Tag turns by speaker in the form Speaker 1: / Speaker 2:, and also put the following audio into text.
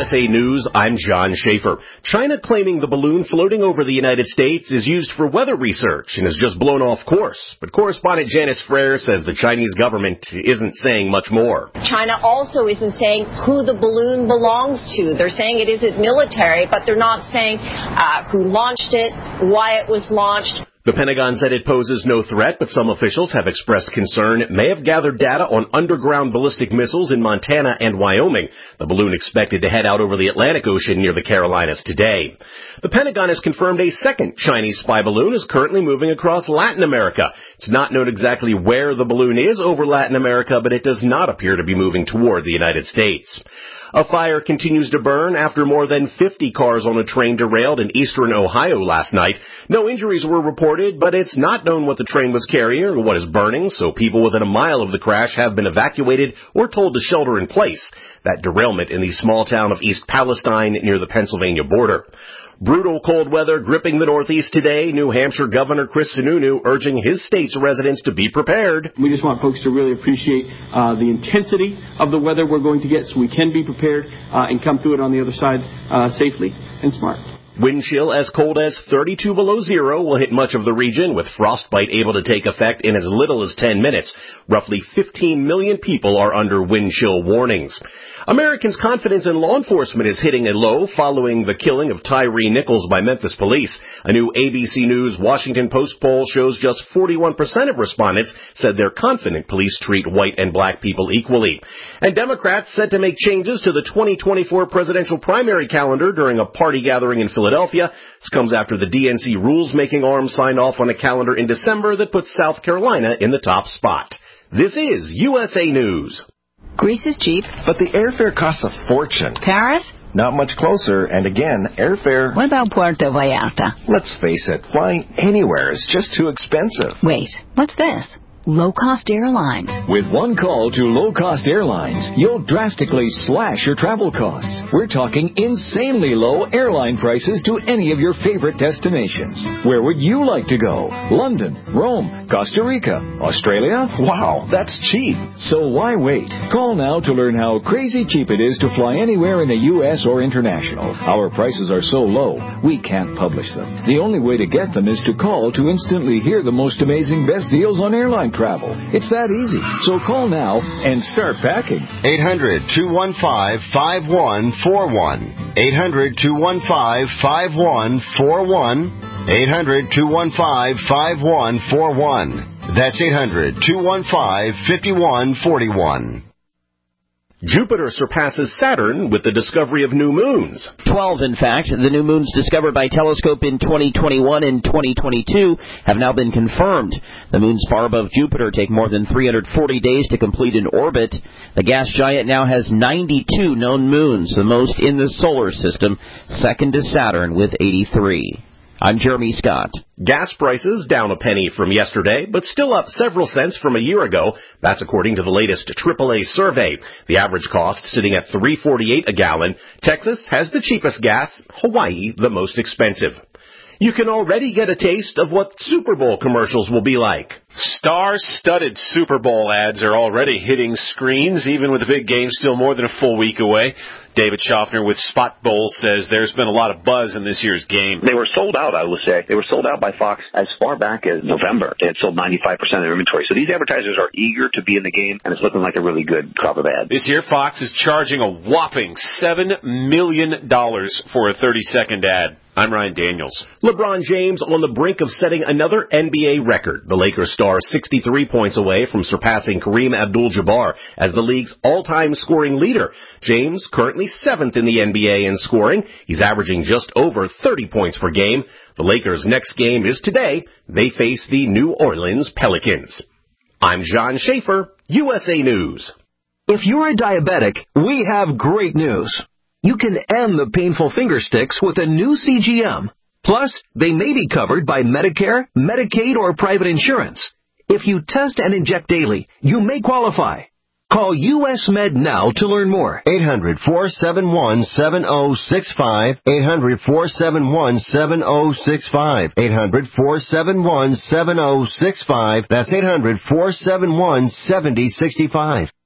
Speaker 1: USA News, I'm John Schaefer. China claiming the balloon floating over the United States is used for weather research and has just blown off course. But correspondent Janice Frere says the Chinese government isn't saying much more.
Speaker 2: China also isn't saying who the balloon belongs to. They're saying it isn't military, but they're not saying who launched it, why it was launched.
Speaker 1: The Pentagon said it poses no threat, but some officials have expressed concern it may have gathered data on underground ballistic missiles in Montana and Wyoming. The balloon expected to head out over the Atlantic Ocean near the Carolinas today. The Pentagon has confirmed a second Chinese spy balloon is currently moving across Latin America. It's not known exactly where the balloon is over Latin America, but it does not appear to be moving toward the United States. A fire continues to burn after more than 50 cars on a train derailed in eastern Ohio last night. No injuries were reported, but it's not known what the train was carrying or what is burning, so people within a mile of the crash have been evacuated or told to shelter in place. That derailment in the small town of East Palestine near the Pennsylvania border. Brutal cold weather gripping the Northeast today. New Hampshire Governor Chris Sununu urging his state's residents to be prepared.
Speaker 3: We just want folks to really appreciate the intensity of the weather we're going to get so we can be prepared and come through it on the other side safely and smart.
Speaker 1: Wind chill as cold as 32 below zero will hit much of the region, with frostbite able to take effect in as little as 10 minutes. Roughly 15 million people are under wind chill warnings. Americans' confidence in law enforcement is hitting a low following the killing of Tyree Nichols by Memphis police. A new ABC News Washington Post poll shows just 41% of respondents said they're confident police treat white and black people equally. And Democrats set to make changes to the 2024 presidential primary calendar during a party gathering in Philadelphia. This comes after the DNC rules-making arm signed off on a calendar in December that puts South Carolina in the top spot. This is USA News.
Speaker 4: Greece is cheap.
Speaker 5: But the airfare costs a fortune.
Speaker 4: Paris?
Speaker 5: Not much closer, and again, airfare...
Speaker 4: What about Puerto Vallarta?
Speaker 5: Let's face it, flying anywhere is just too expensive.
Speaker 4: Wait, what's this? Low-cost airlines.
Speaker 6: With one call to low-cost airlines, you'll drastically slash your travel costs. We're talking insanely low airline prices to any of your favorite destinations. Where would you like to go? London, Rome, Costa Rica, Australia?
Speaker 5: Wow, that's cheap.
Speaker 6: So why wait? Call now to learn how crazy cheap it is to fly anywhere in the U.S. or international. Our prices are so low, we can't publish them. The only way to get them is to call to instantly hear the most amazing best deals on airline travel. It's that easy. So call now and start packing.
Speaker 7: 800-215-5141. 800-215-5141. 800-215-5141. That's 800-215-5141.
Speaker 1: Jupiter surpasses Saturn with the discovery of new moons.
Speaker 8: 12, in fact. The new moons discovered by telescope in 2021 and 2022 have now been confirmed. The moons far above Jupiter take more than 340 days to complete an orbit. The gas giant now has 92 known moons, the most in the solar system, second to Saturn with 83. I'm Jeremy Scott.
Speaker 1: Gas prices down a penny from yesterday, but still up several cents from a year ago. That's according to the latest AAA survey. The average cost sitting at $3.48 a gallon. Texas has the cheapest gas, Hawaii the most expensive. You can already get a taste of what Super Bowl commercials will be like.
Speaker 9: Star-studded Super Bowl ads are already hitting screens, even with the big game still more than a full week away. David Schaffner with Spot Bowl says there's been a lot of buzz in this year's game.
Speaker 10: They were sold out, I would say. They were sold out by Fox as far back as November. They had sold 95% of their inventory. So these advertisers are eager to be in the game, and it's looking like a really good crop of ads.
Speaker 9: This year, Fox is charging a whopping $7 million for a 30-second ad. I'm Ryan Daniels.
Speaker 1: LeBron James on the brink of setting another NBA record. The Lakers star 63 points away from surpassing Kareem Abdul-Jabbar as the league's all-time scoring leader. James currently 7th in the NBA in scoring. He's averaging just over 30 points per game. The Lakers' next game is today. They face the New Orleans Pelicans. I'm John Schaefer, USA News.
Speaker 11: If you're a diabetic, we have great news. You can end the painful finger sticks with a new CGM. Plus, they may be covered by Medicare, Medicaid, or private insurance. If you test and inject daily, you may qualify. Call US Med now to learn more.
Speaker 7: 800-471-7065. 800-471-7065. 800-471-7065. That's 800-471-7065.